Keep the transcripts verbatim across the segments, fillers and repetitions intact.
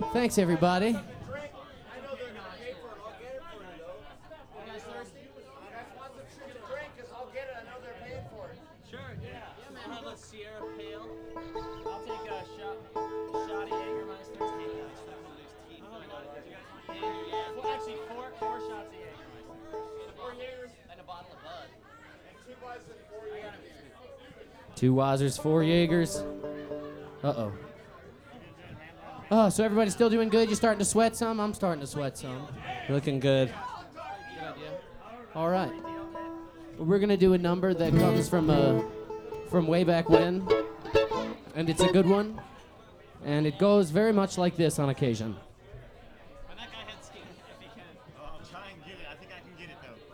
Thanks, everybody. Two Wazers, four Jaegers. Uh-oh. Oh, so everybody's still doing good? You starting to sweat some? I'm starting to sweat some. Looking good. Good idea. All right. We're going to do a number that comes from uh, from way back when, and it's a good one, and it goes very much like this on occasion. When that guy hits ski, if he can. Oh, I'll try and get it. I think I can get it, though.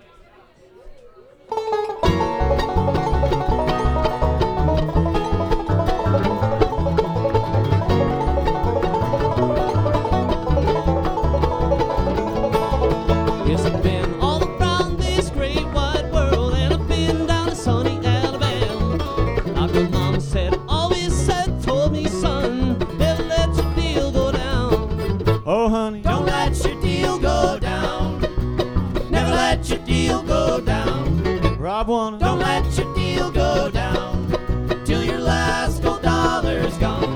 Yes, I've been all around this great wide world, and I've been down to sunny Alabama. Like my mama said, always said, told me, son, never let your deal go down. Oh, honey. Don't let your deal go down. Never let your deal go down. Rob wanna. Don't let your deal go down till your last gold dollar's gone.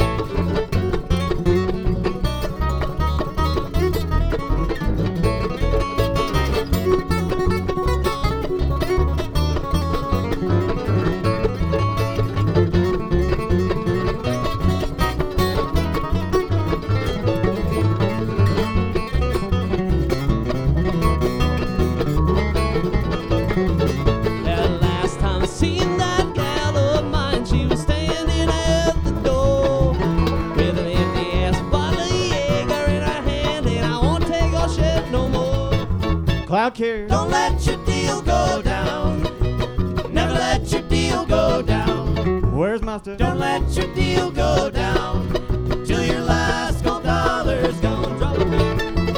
That last time I seen that gal of mine, she was standing at the door with an empty-ass bottle of Jaeger in her hand, and I won't take all shit no more. Cloud carrier. Don't let your deal go down. Never let your deal go down. Where's my stuff? Don't let your deal go down till your last gold dollar's gone. Drop it down.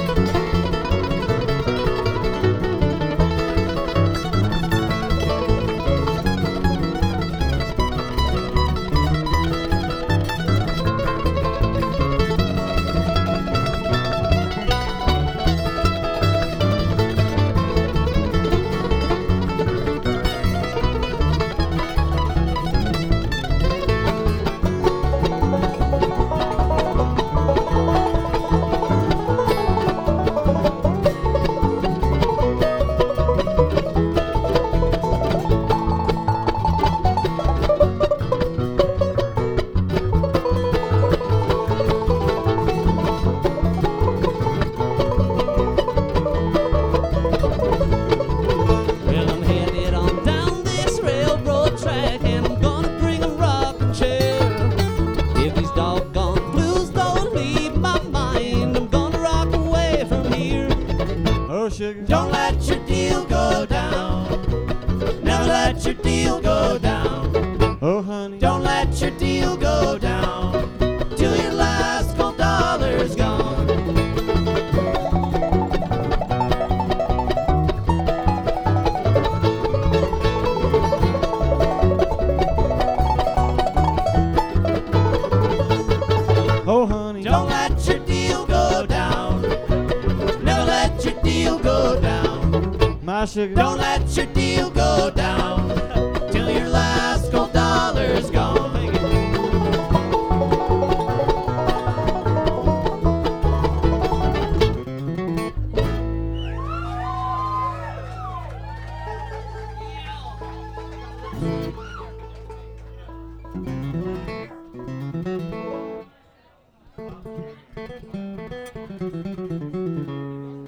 Well, I'm headed on down this railroad track, and I'm gonna bring a rocking chair. If these doggone blues don't leave my mind, I'm gonna rock away from here. Oh, sugar. Don't let your deal go down. Never let your deal go down. Oh, honey. Don't let your deal go down till your last gold dollar's gone. Oh, honey. Don't let your deal go down. Never let your deal go down. My sugar. Don't let your deal go down till your last gold dollar's gone.